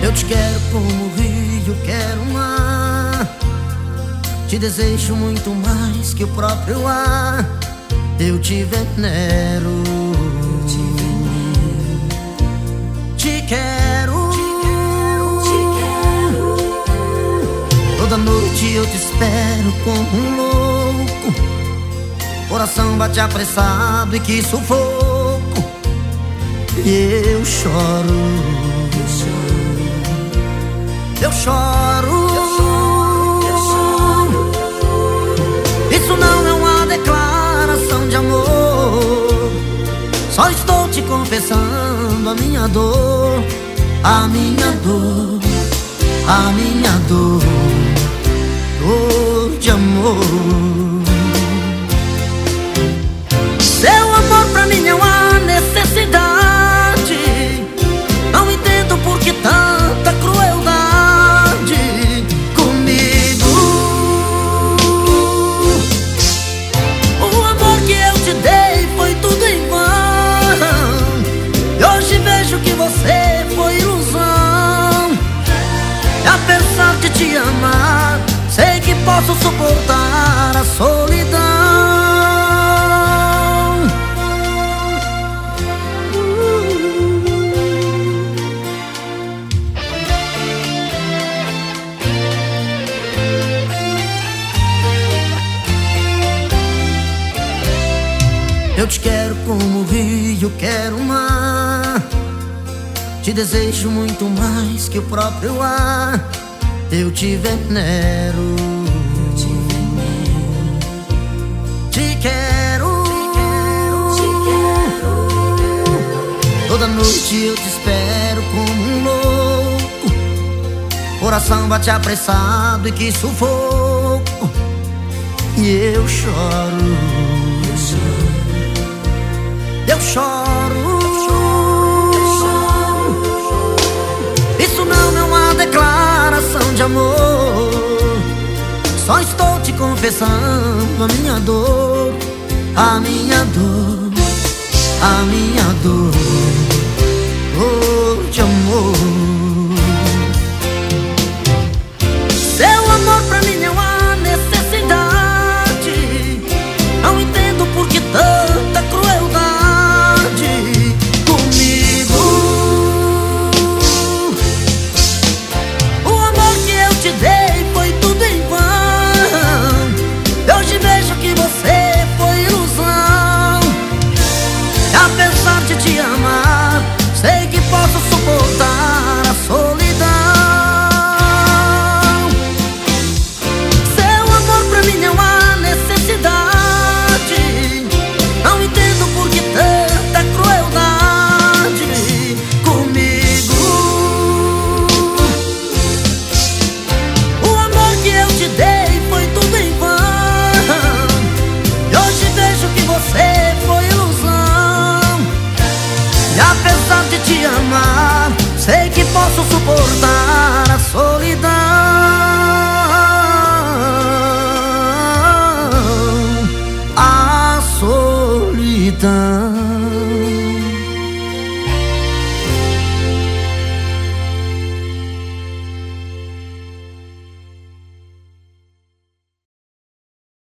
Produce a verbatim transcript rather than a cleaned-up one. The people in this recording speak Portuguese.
Eu te quero como o rio quero o mar. Te desejo muito mais que o próprio ar. Eu te venero, te, venero. te quero, te quero, te quero. Toda noite eu te espero como um louco. Coração bate apressado e que sufoco. E eu choro, eu choro, eu choro, eu choro, eu choro. Isso não é uma declaração de amor. Só estou te confessando a minha dor, a minha dor, a minha dor, dor de amor. Seu amor pra mim é uma necessidade. Não entendo por que tanta crueldade comigo. O amor que eu te dei foi tudo em vão. E hoje vejo que você foi ilusão. E apesar de te amar, sei que posso suportar a solidão. Eu te quero como o rio quero o mar. Te desejo muito mais que o próprio ar. Eu te venero, te venero. Te quero, te quero, te quero. Toda noite eu te espero como um louco. Coração bate apressado e que sufoco. E eu choro, eu choro. Eu choro, eu choro, eu choro. Isso não é uma declaração de amor. Só estou te confessando a minha dor, a minha dor, a minha dor, dor de amor. Seu amor pra mim é uma necessidade. Não entendo por que tanta crueldade. Apesar de te amar, sei que posso suportar a solidão. Seu amor pra mim é uma necessidade. Não entendo por que tanta crueldade comigo. O amor que eu te dei foi tudo em vão. E hoje vejo que você foi ilusão. E apesar de te amar, sei que posso suportar a solidão.